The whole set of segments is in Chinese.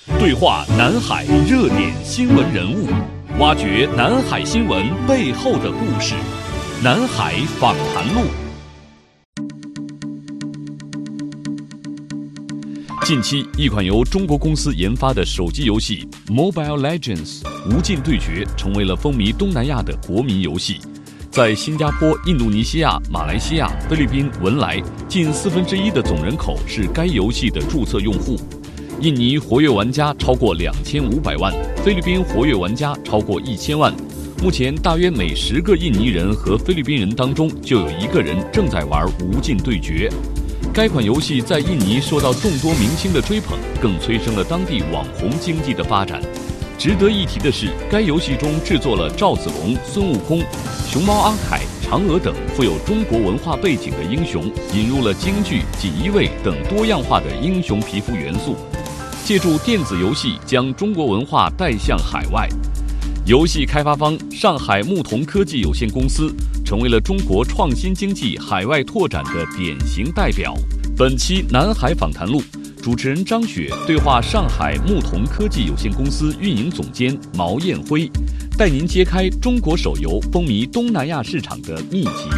对话南海热点新闻人物，挖掘南海新闻背后的故事。南海访谈录。近期，一款由中国公司研发的手机游戏 Mobile Legends 无尽对决成为了风靡东南亚的国民游戏。在新加坡、印度尼西亚、马来西亚、菲律宾、文莱，近1/4的总人口是该游戏的注册用户。印尼活跃玩家超过2500万，菲律宾活跃玩家超过1000万。目前，大约每10个印尼人和菲律宾人当中就有1个人正在玩无尽对决。该款游戏在印尼受到众多明星的追捧，更催生了当地网红经济的发展。值得一提的是，该游戏中制作了赵子龙、孙悟空、熊猫阿凯、嫦娥等富有中国文化背景的英雄，引入了京剧、锦衣卫等多样化的英雄皮肤元素，借助电子游戏将中国文化带向海外。游戏开发方上海牧童科技有限公司成为了中国创新经济海外拓展的典型代表。本期南海访谈录，主持人张雪对话上海牧童科技有限公司运营总监毛艳辉，带您揭开中国手游风靡东南亚市场的秘籍。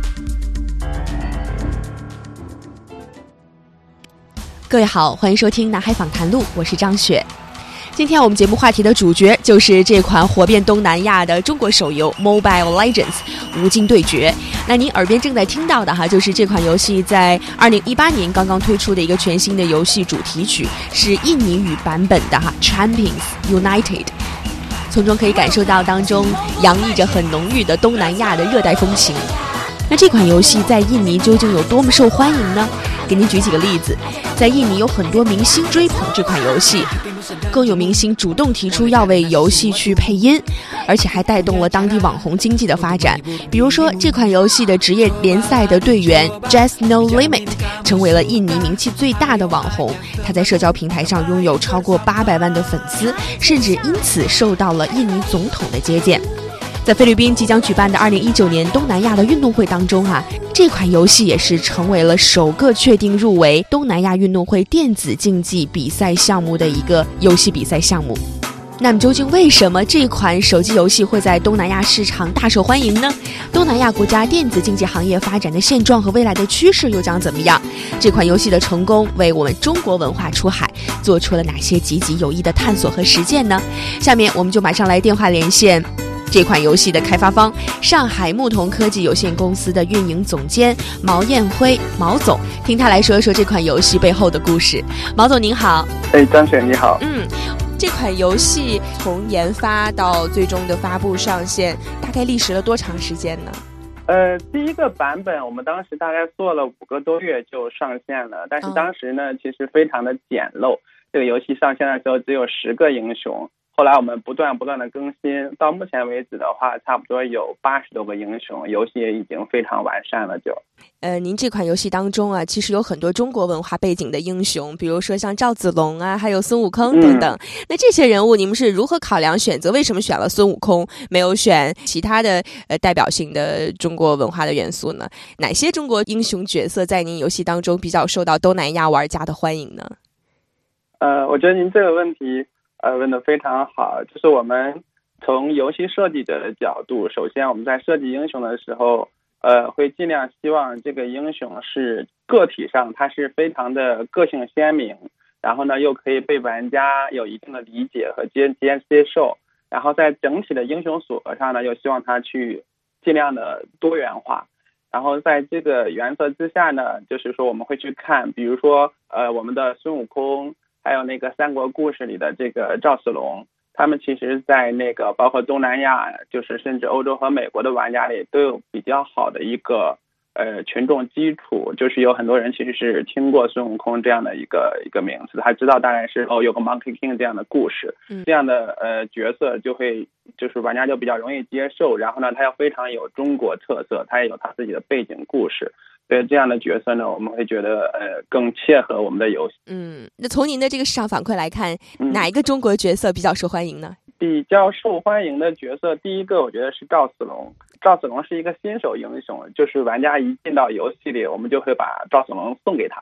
各位好，欢迎收听南海访谈录，我是张雪。今天我们节目话题的主角就是这款火遍东南亚的中国手游 Mobile Legends 无尽对决。那您耳边正在听到的就是这款游戏在2018年刚刚推出的一个全新的游戏主题曲，是印尼语版本的Champions United， 从中可以感受到当中洋溢着很浓郁的东南亚的热带风情。那这款游戏在印尼究竟有多么受欢迎呢？给您举几个例子，在印尼有很多明星追捧这款游戏，更有明星主动提出要为游戏去配音，而且还带动了当地网红经济的发展。比如说，这款游戏的职业联赛的队员 Just No Limit 成为了印尼名气最大的网红，他在社交平台上拥有超过800万的粉丝，甚至因此受到了印尼总统的接见。在菲律宾即将举办的2019年东南亚的运动会当中这款游戏也是成为了首个确定入围东南亚运动会电子竞技比赛项目的一个游戏比赛项目。那么究竟为什么这款手机游戏会在东南亚市场大受欢迎呢？东南亚国家电子竞技行业发展的现状和未来的趋势又将怎么样？这款游戏的成功为我们中国文化出海做出了哪些积极有益的探索和实践呢？下面我们就马上来电话连线这款游戏的开发方上海牧童科技有限公司的运营总监毛艳辉毛总，听他来说一说这款游戏背后的故事。毛总您好。 张雪你好。 这款游戏从研发到最终的发布上线大概历时了多长时间呢？ 第一个版本我们当时大概做了5个多月就上线了，但是当时呢其实非常的简陋，这个游戏上线的时候只有10个英雄，后来我们不断的更新，到目前为止的话差不多有80多个英雄，游戏也已经非常完善了就。 您这款游戏当中其实有很多中国文化背景的英雄，比如说像赵子龙还有孙悟空等等。那这些人物你们是如何考量选择？为什么选了孙悟空，没有选其他的代表性的中国文化的元素呢？哪些中国英雄角色在您游戏当中比较受到东南亚玩家的欢迎呢？ 我觉得您这个问题问得非常好，就是我们从游戏设计者的角度，首先我们在设计英雄的时候会尽量希望这个英雄是个体上它是非常的个性鲜明，然后呢又可以被玩家有一定的理解和接受，然后在整体的英雄组合上呢又希望它去尽量的多元化。然后在这个原则之下呢，就是说我们会去看，比如说我们的孙悟空还有那个三国故事里的这个赵子龙，他们其实在那个包括东南亚，就是甚至欧洲和美国的玩家里都有比较好的一个群众基础，就是有很多人其实是听过孙悟空这样的一个名字，他知道大概是有个 Monkey King 这样的故事，这样的角色就是玩家就比较容易接受，然后呢他又非常有中国特色，他也有他自己的背景故事，所以这样的角色呢我们会觉得更切合我们的游戏。 那从您的这个市场反馈来看，哪一个中国角色比较受欢迎呢？ 比较受欢迎的角色，第一个我觉得是赵子龙。赵子龙是一个新手英雄，就是玩家一进到游戏里，我们就会把赵子龙送给他，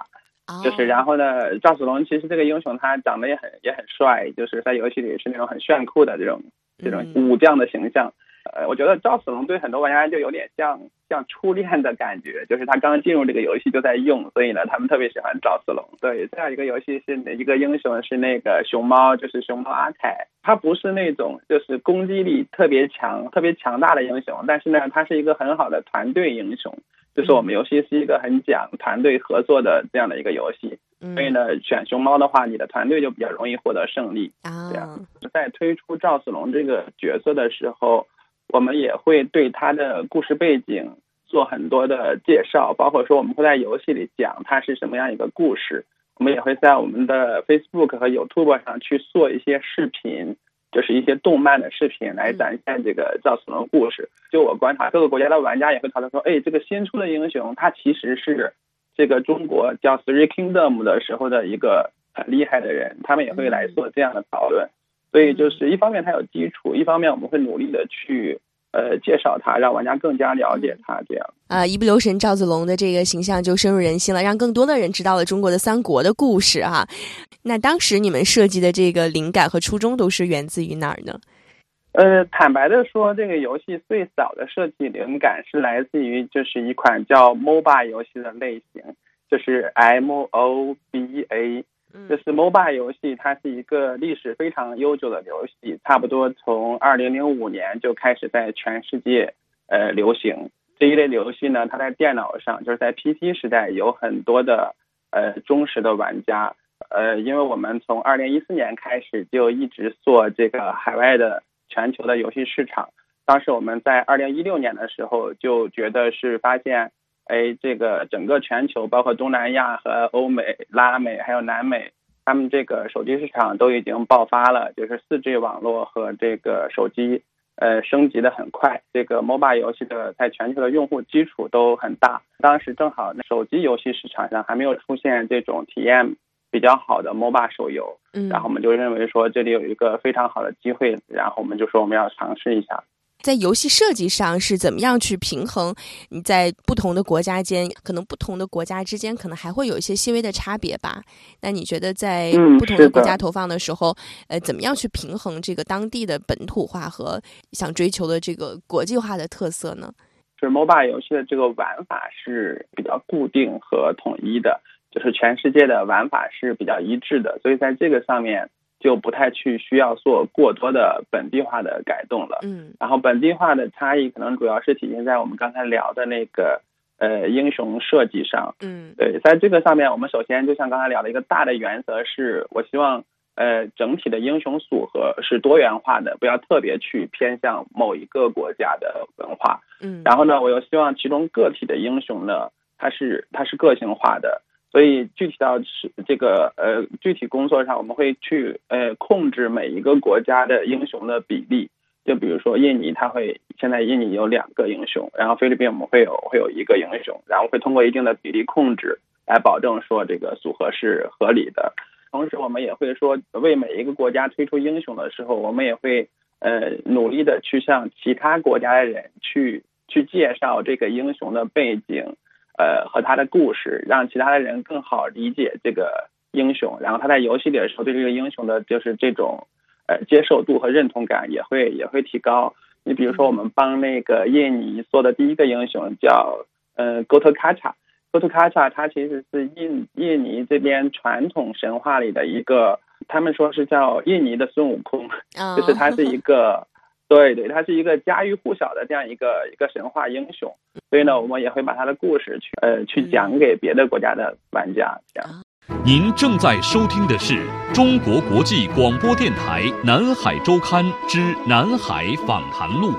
就是然后呢，赵子龙其实这个英雄他长得也很帅，就是在游戏里是那种很炫酷的这种武将的形象。我觉得赵子龙对很多玩家就有点像初恋的感觉，就是他刚进入这个游戏就在用，所以呢他们特别喜欢赵子龙。对，再有一个游戏是一个英雄是那个熊猫，就是熊猫阿凯，他不是那种就是攻击力特别强大的英雄，但是呢他是一个很好的团队英雄，就是我们游戏是一个很讲团队合作的这样的一个游戏，所以呢选熊猫的话你的团队就比较容易获得胜利。这样在推出赵子龙这个角色的时候，我们也会对他的故事背景做很多的介绍，包括说我们会在游戏里讲他是什么样一个故事，我们也会在我们的 Facebook 和 YouTube 上去做一些视频，就是一些动漫的视频来展现这个赵子龙故事。就我观察各个国家的玩家也会讨论说，这个新出的英雄他其实是这个中国叫 Three Kingdom 的时候的一个很厉害的人，他们也会来做这样的讨论。所以就是一方面他有基础，一方面我们会努力的去介绍他，让玩家更加了解他。这样一不留神赵子龙的这个形象就深入人心了，让更多的人知道了中国的三国的故事哈。那当时你们设计的这个灵感和初衷都是源自于哪儿呢？ 坦白的说，这个游戏最早的设计灵感是来自于就是一款叫 MOBA 游戏的类型，就是 MOBA。就是 MOBA 游戏，它是一个历史非常悠久的游戏，差不多从2005年就开始在全世界流行。这一类游戏呢，它在电脑上，就是在 PC 时代有很多的忠实的玩家。因为我们从2014年开始就一直做这个海外的全球的游戏市场。当时我们在2016年的时候就觉得是发现这个整个全球包括东南亚和欧美、拉美还有南美，他们这个手机市场都已经爆发了，就是 4G 网络和这个手机升级的很快，这个 MOBA 游戏的在全球的用户基础都很大。当时正好手机游戏市场上还没有出现这种体验比较好的 MOBA 手游，然后我们就认为说这里有一个非常好的机会，然后我们就说我们要尝试一下。 在游戏设计上是怎么样去平衡你在不同的国家间，可能不同的国家之间可能还会有一些细微的差别吧？那你觉得在不同的国家投放的时候，怎么样去平衡这个当地的本土化和想追求的这个国际化的特色呢？ 就是 MOBA 游戏的这个玩法是比较固定和统一的，就是全世界的玩法是比较一致的，所以在这个上面就不太去需要做过多的本地化的改动了。然后本地化的差异可能主要是体现在我们刚才聊的那个英雄设计上。对，在这个上面我们首先就像刚才聊的一个大的原则是，我希望整体的英雄组合是多元化的，不要特别去偏向某一个国家的文化。然后呢，我又希望其中个体的英雄呢，它是个性化的。所以具体到这个具体工作上，我们会去控制每一个国家的英雄的比例。就比如说印尼，现在印尼有2个英雄，然后菲律宾我们会有1个英雄，然后会通过一定的比例控制来保证说这个组合是合理的。同时我们也会说，为每一个国家推出英雄的时候，我们也会努力的去向其他国家的人去介绍这个英雄的背景和他的故事，让其他的人更好理解这个英雄，然后他在游戏里的时候对这个英雄的就是这种接受度和认同感也会提高。你比如说我们帮那个印尼做的第一个英雄叫Gotokaccha，它其实是印尼这边传统神话里的一个，他们说是叫印尼的孙悟空，就是他是一个对，他是一个家喻户晓的这样一个神话英雄，所以呢，我们也会把他的故事去讲给别的国家的玩家。这样。 您正在收听的是中国国际广播电台南海周刊之南海访谈录。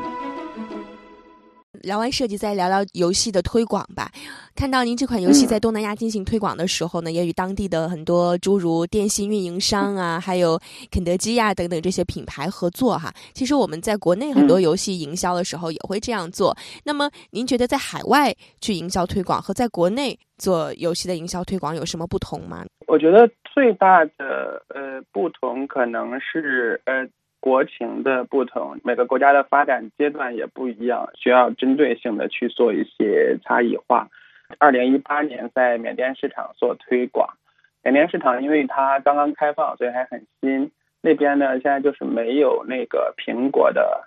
聊完设计，再聊聊游戏的推广吧。看到您这款游戏在东南亚进行推广的时候呢，也与当地的很多诸如电信运营商啊，还有肯德基啊等等这些品牌合作哈。其实我们在国内很多游戏营销的时候也会这样做。那么您觉得在海外去营销推广和在国内做游戏的营销推广有什么不同吗？ 我觉得最大的不同可能是国情的不同，每个国家的发展阶段也不一样，需要针对性的去做一些差异化。 2018年在缅甸市场做推广。缅甸市场因为它刚刚开放，所以还很新。那边呢，现在就是没有那个苹果的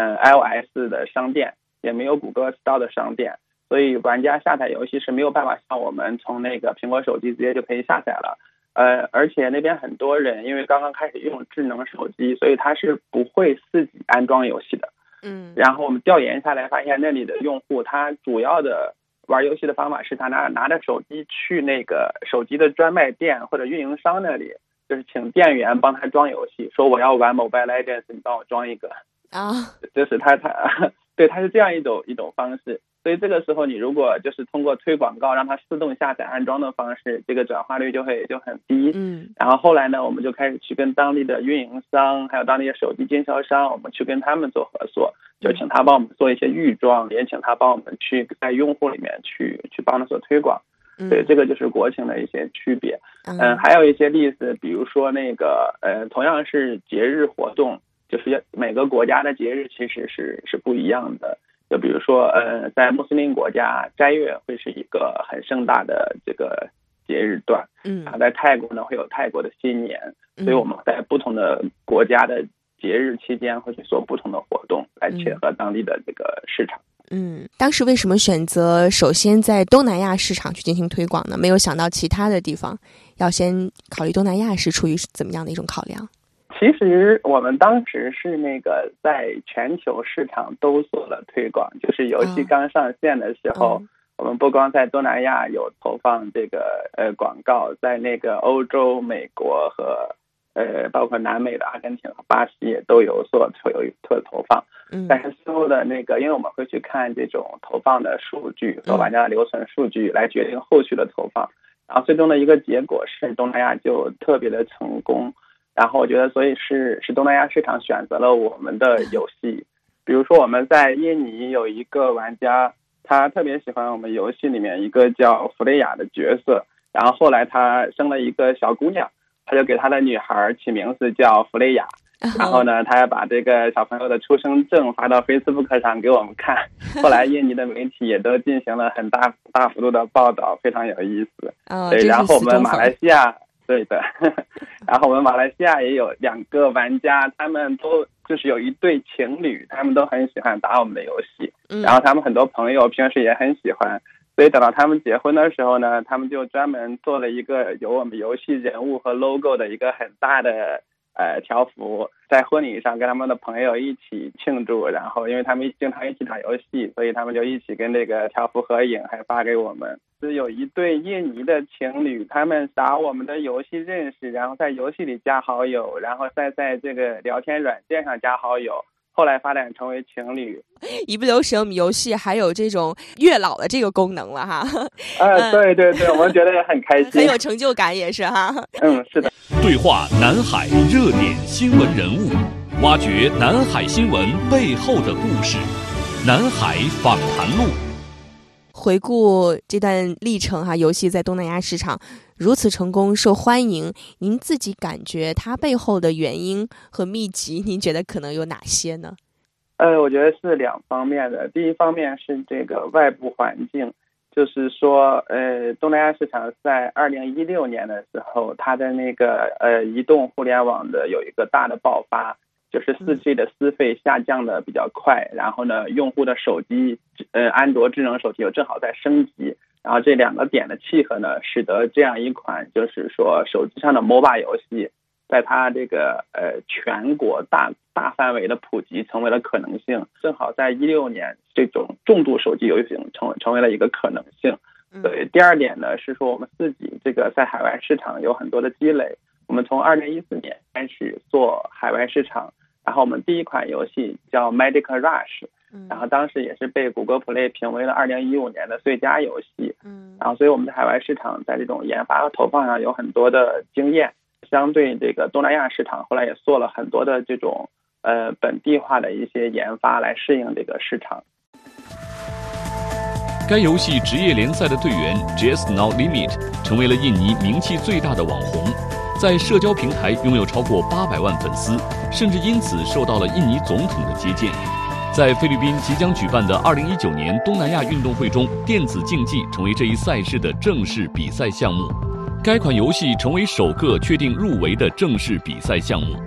iOS 的商店，也没有谷歌 Store 的商店，所以玩家下载游戏是没有办法像我们从那个苹果手机直接就可以下载了。而且那边很多人因为刚刚开始用智能手机，所以他是不会自己安装游戏的。然后我们调研下来发现，那里的用户他主要的玩游戏的方法是他拿着手机去那个手机的专卖店或者运营商那里，就是请店员帮他装游戏，说我要玩 Mobile Legends， 你帮我装一个就是他对，他是这样一种方式。所以这个时候你如果就是通过推广告让他自动下载安装的方式，这个转化率就很低。然后后来呢，我们就开始去跟当地的运营商还有当地的手机经销商，我们去跟他们做合作，就请他帮我们做一些预装，也请他帮我们去在用户里面去帮他做推广。对，这个就是国情的一些区别。还有一些例子，比如说那个同样是节日活动，就是每个国家的节日其实是不一样的。就比如说在穆斯林国家，斋月会是一个很盛大的这个节日段。在泰国呢会有泰国的新年，所以我们在不同的国家的节日期间会去做不同的活动，来切合当地的这个市场。 当时为什么选择首先在东南亚市场去进行推广呢？没有想到其他的地方，要先考虑东南亚是出于怎么样的一种考量？ 其实我们当时是那个在全球市场都做了推广，就是游戏刚上线的时候，我们不光在东南亚有投放这个广告，在那个欧洲、美国和包括南美的阿根廷和巴西也都有做投放。但是之后的那个，因为我们会去看这种投放的数据和玩家的留存数据来决定后续的投放，然后最终的一个结果是东南亚就特别的成功。然后我觉得所以是东南亚市场选择了我们的游戏。比如说我们在印尼有一个玩家，他特别喜欢我们游戏里面一个叫弗雷亚的角色，然后后来他生了一个小姑娘，他就给他的女孩起名字叫弗雷亚。然后呢，他要把这个小朋友的出生证发到 Facebook 上给我们看。后来印尼的媒体也都进行了很大幅度的报道，非常有意思。对，然后我们马来西亚，对的，然后我们马来西亚也有2个玩家，他们都就是有一对情侣，他们都很喜欢打我们的游戏，然后他们很多朋友平时也很喜欢，所以等到他们结婚的时候呢，他们就专门做了一个有我们游戏人物和 logo 的一个很大的条幅，在婚礼上跟他们的朋友一起庆祝，然后因为他们经常一起打游戏，所以他们就一起跟这个条幅合影，还发给我们。是有一对印尼的情侣，他们打我们的游戏认识，然后在游戏里加好友，然后再在这个聊天软件上加好友，后来发展成为情侣。 一不留神我们游戏还有这种月老的这个功能了哈。 对对对，我们觉得也很开心， 很有成就感也是哈。 是的。 对话南海热点新闻人物，挖掘南海新闻背后的故事。南海访谈录。 回顾这段历程哈，游戏在东南亚市场如此成功受欢迎，您自己感觉它背后的原因和秘籍，您觉得可能有哪些呢？ 我觉得是2方面的。第一方面是这个外部环境，就是说东南亚市场在2016年的时候，它的那个移动互联网的有一个大的爆发，就是 4G 的资费下降的比较快，然后呢用户的手机安卓智能手机又正好在升级，然后这2个点的契合呢，使得这样一款就是说手机上的 MOBA 游戏在它这个全国大范围的普及成为了可能性。正好在16年这种重度手机游戏成为了一个可能性。对，第2点呢是说我们自己这个在海外市场有很多的积累。我们从2014年开始做海外市场，然后我们第一款游戏叫 Medical Rush， 然后当时也是被谷歌 Play 评为了2015年的最佳游戏。然后所以我们在海外市场在这种研发和投放上有很多的经验，相对这个东南亚市场后来也做了很多的这种本地化的一些研发来适应这个市场。 该游戏职业联赛的队员 Just Not Limit 成为了印尼名气最大的网红，在社交平台拥有超过800万粉丝，甚至因此受到了印尼总统的接见。 在菲律宾即将举办的2019年东南亚运动会中，电子竞技成为这一赛事的正式比赛项目。该款游戏成为首个确定入围的正式比赛项目。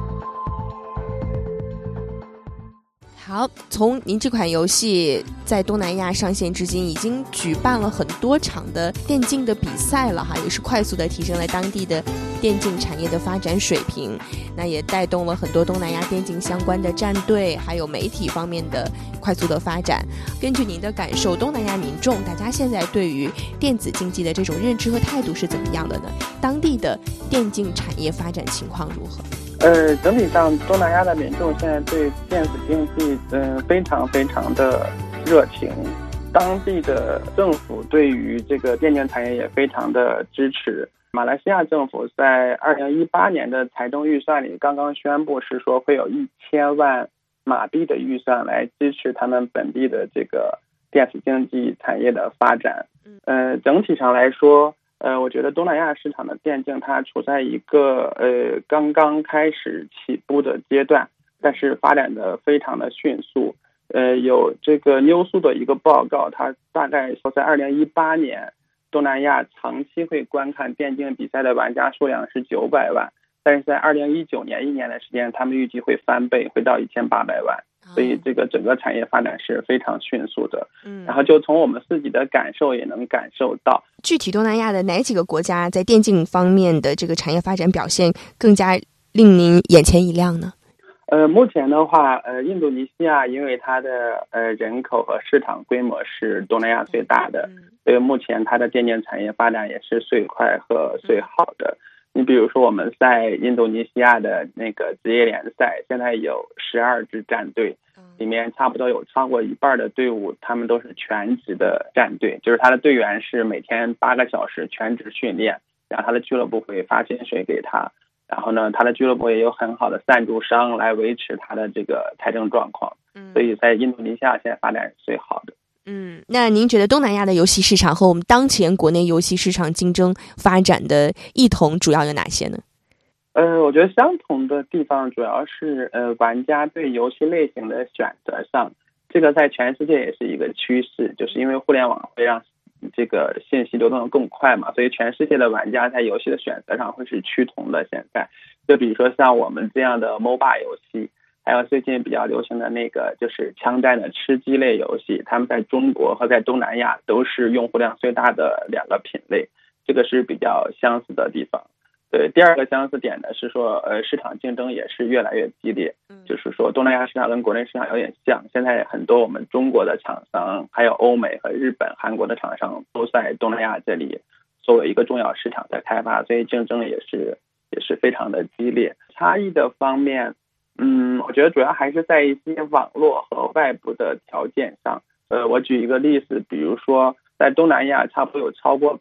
好，从您这款游戏在东南亚上线至今，已经举办了很多场的电竞的比赛了哈，也是快速的提升了当地的电竞产业的发展水平，那也带动了很多东南亚电竞相关的战队还有媒体方面的快速的发展。根据您的感受，东南亚民众大家现在对于电子竞技的这种认知和态度是怎么样的呢？当地的电竞产业发展情况如何？ 整体上东南亚的民众现在对电子竞技非常非常的热情，当地的政府对于这个电竞产业也非常的支持。马来西亚政府在2018年的财政预算里刚刚宣布，是说会有1000万马币的预算来支持他们本地的这个电子竞技产业的发展。整体上来说，我觉得东南亚市场的电竞它处在一个刚刚开始起步的阶段，但是发展的非常的迅速。有这个new速的一个报告，它大概说在2018年，东南亚长期会观看电竞比赛的玩家数量是900万，但是在2019年1年的时间，他们预计会翻倍，会到1800万。所以这个整个产业发展是非常迅速的。然后就从我们自己的感受也能感受到， 具体东南亚的哪几个国家在电竞方面的这个产业发展表现更加令您眼前一亮呢？ 目前的话，印度尼西亚因为它的人口和市场规模是东南亚最大的，所以目前它的电竞产业发展也是最快和最好的。你比如说我们在印度尼西亚的那个职业联赛，现在有12支战队，里面差不多有超过一半的队伍他们都是全职的战队，就是他的队员是每天8个小时全职训练，然后他的俱乐部会发薪水给他，然后呢他的俱乐部也有很好的赞助商来维持他的这个财政状况。所以在印度尼西亚现在发展是最好的。 那您觉得东南亚的游戏市场和我们当前国内游戏市场竞争发展的异同主要有哪些呢？ 我觉得相同的地方主要是玩家对游戏类型的选择上，这个在全世界也是一个趋势，就是因为互联网会让这个信息流动得更快嘛，所以全世界的玩家在游戏的选择上会是趋同的。现在就比如说像我们这样的 MOBA 游戏，还有最近比较流行的那个就是枪战的吃鸡类游戏，他们在中国和在东南亚都是用户量最大的2个品类，这个是比较相似的地方。第二个相似点呢是说市场竞争也是越来越激烈，就是说东南亚市场跟国内市场有点像，现在很多我们中国的厂商还有欧美和日本韩国的厂商都在东南亚这里作为一个重要市场在开发，所以竞争也是非常的激烈。差异的方面我觉得主要还是在一些网络和外部的条件上。我举一个例子，比如说在东南亚差不多有超过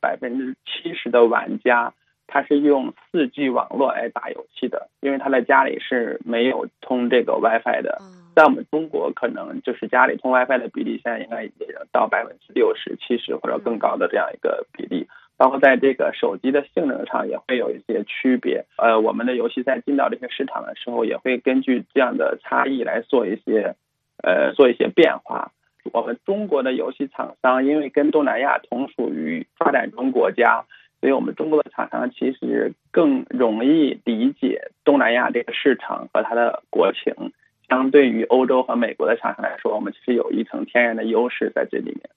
70%的玩家他是用4G 网络来打游戏的，因为他在家里是没有通这个 WiFi 的。在我们中国可能就是家里通 WiFi 的比例现在应该也到60%、70%或者更高的这样一个比例，包括在这个手机的性能上也会有一些区别。我们的游戏在进到这些市场的时候，也会根据这样的差异来做一些变化。我们中国的游戏厂商因为跟东南亚同属于发展中国家，所以我们中国的厂商其实更容易理解东南亚这个市场和它的国情，相对于欧洲和美国的厂商来说，我们其实有一层天然的优势在这里面。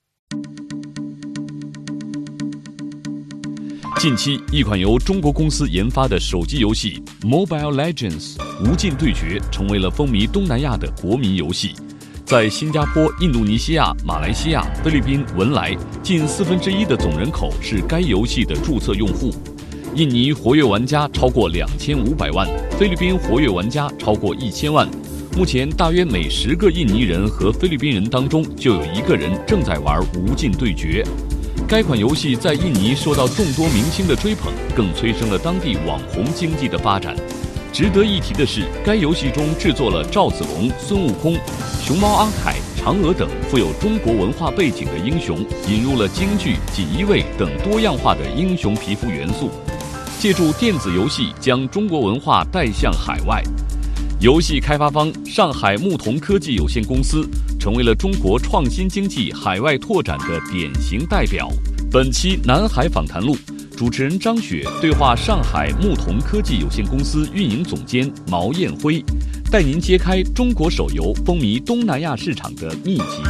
近期，一款由中国公司研发的手机游戏 Mobile Legends 无尽对决成为了风靡东南亚的国民游戏。在新加坡、印度尼西亚、马来西亚、菲律宾、文莱，近1/4的总人口是该游戏的注册用户。印尼活跃玩家超过2500万，菲律宾活跃玩家超过1000万。目前，大约每10个印尼人和菲律宾人当中就有1个人正在玩无尽对决。该款游戏在印尼受到众多明星的追捧，更催生了当地网红经济的发展。值得一提的是，该游戏中制作了赵子龙、孙悟空、熊猫阿凯、嫦娥等富有中国文化背景的英雄，引入了京剧、锦衣卫等多样化的英雄皮肤元素，借助电子游戏将中国文化带向海外。 游戏开发方上海牧童科技有限公司成为了中国创新经济海外拓展的典型代表。本期南海访谈录，主持人张雪对话上海牧童科技有限公司运营总监毛艳辉，带您揭开中国手游风靡东南亚市场的秘籍。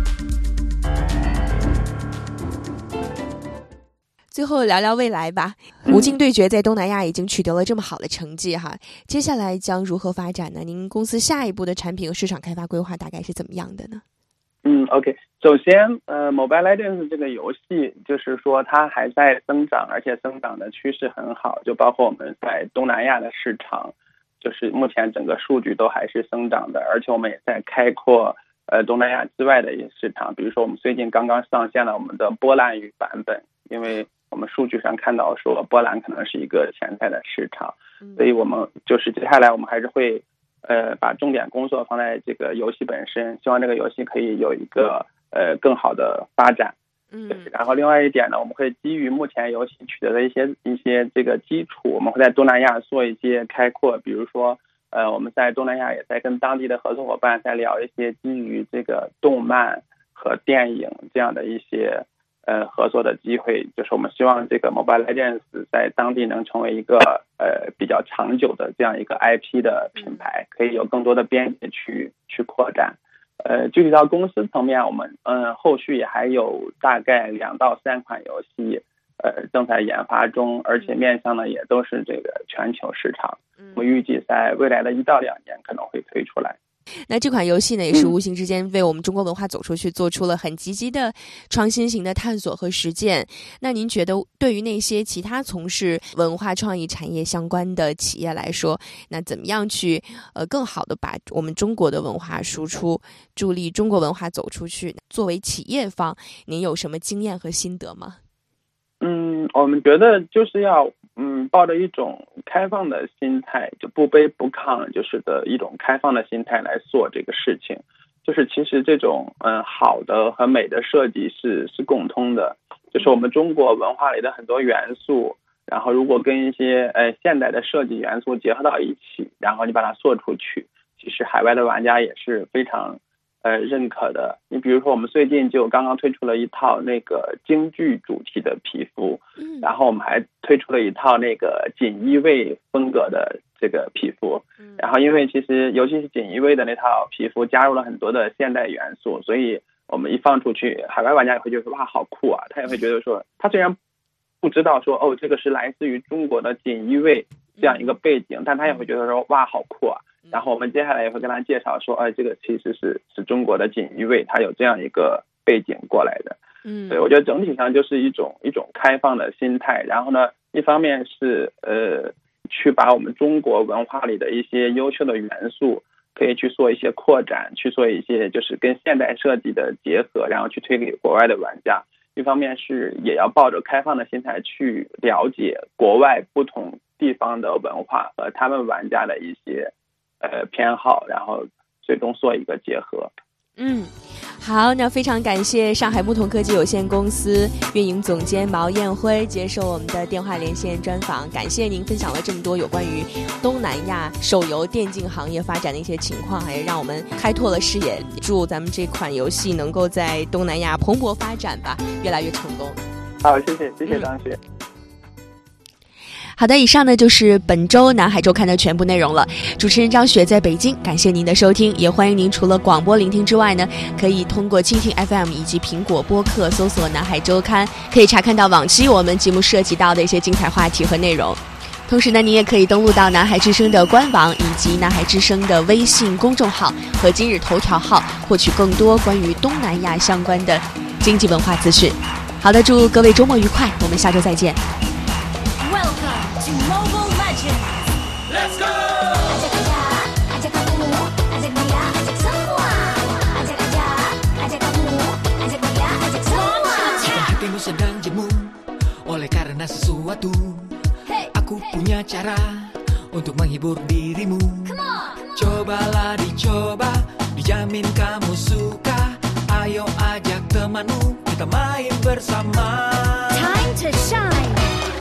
最后聊聊未来吧。无尽对决在东南亚已经取得了这么好的成绩哈，接下来将如何发展呢？您公司下一步的产品和市场开发规划大概是怎么样的呢 ？OK， 首先Mobile Legends 这个游戏就是说它还在增长，而且增长的趋势很好，就包括我们在东南亚的市场，就是目前整个数据都还是增长的，而且我们也在开阔东南亚之外的一些市场，比如说我们最近刚刚上线了我们的波兰语版本，因为我们数据上看到说波兰可能是一个潜在的市场，所以我们就是接下来我们还是会把重点工作放在这个游戏本身，希望这个游戏可以有一个更好的发展。然后另外一点呢，我们会基于目前游戏取得的一些这个基础，我们会在东南亚做一些开阔，比如说我们在东南亚也在跟当地的合作伙伴在聊一些基于这个动漫和电影这样的一些合作的机会，就是我们希望这个 Mobile Legends 在当地能成为一个比较长久的这样一个 IP 的品牌，可以有更多的边界去扩展。具体到公司层面，我们后续也还有大概2到3款游戏正在研发中，而且面向呢也都是这个全球市场，我们预计在未来的1到2年可能会推出来。 那这款游戏呢，也是无形之间为我们中国文化走出去做出了很积极的创新型的探索和实践。那您觉得对于那些其他从事文化创意产业相关的企业来说，那怎么样去更好的把我们中国的文化输出，助力中国文化走出去？作为企业方，您有什么经验和心得吗？ 我们觉得就是要抱着一种开放的心态，就不卑不亢，就是的一种开放的心态来做这个事情。就是其实这种好的和美的设计是共通的，就是我们中国文化里的很多元素，然后如果跟一些现代的设计元素结合到一起，然后你把它做出去，其实海外的玩家也是非常认可的。你比如说我们最近就刚刚推出了一套那个京剧主题的皮肤，然后我们还推出了一套那个锦衣卫风格的这个皮肤，然后因为其实尤其是锦衣卫的那套皮肤加入了很多的现代元素，所以我们一放出去，海外玩家也会觉得哇好酷啊，他也会觉得说，他虽然不知道说这个是来自于中国的锦衣卫这样一个背景，但他也会觉得说哇好酷啊。然后我们接下来也会跟他介绍说，这个其实是中国的锦衣卫，他有这样一个背景过来的。所以我觉得整体上就是一种开放的心态。然后呢，一方面是去把我们中国文化里的一些优秀的元素可以去做一些扩展，去做一些就是跟现代设计的结合，然后去推给国外的玩家。一方面是也要抱着开放的心态去了解国外不同地方的文化和他们玩家的一些偏好，然后最终做一个结合。 好，那非常感谢上海牧童科技有限公司运营总监毛艳辉接受我们的电话连线专访，感谢您分享了这么多有关于东南亚手游电竞行业发展的一些情况，还让我们开拓了视野，祝咱们这款游戏能够在东南亚蓬勃发展吧，越来越成功。 好，谢谢张雪。 好的，以上呢就是本周南海周刊的全部内容了。主持人张雪在北京，感谢您的收听，也欢迎您除了广播聆听之外呢，可以通过蜻蜓 FM 以及苹果播客搜索南海周刊，可以查看到往期我们节目涉及到的一些精彩话题和内容。同时呢，您也可以登录到南海之声的官网以及南海之声的微信公众号和今日头条号，获取更多关于东南亚相关的经济文化资讯。好的，祝各位周末愉快，我们下周再见。 Mobile Legends. Let's go. Ajak aja, ajak kamu, ajak dia, ajak semua. Ajak aja, ajak kamu, ajak dia, ajak semua. Jika hatimu sedang jemu oleh karena sesuatu, aku punya cara untuk menghibur dirimu. Cobalah dicoba, dijamin kamu suka. Ayo ajak temanmu, kita main bersama. Time to shine.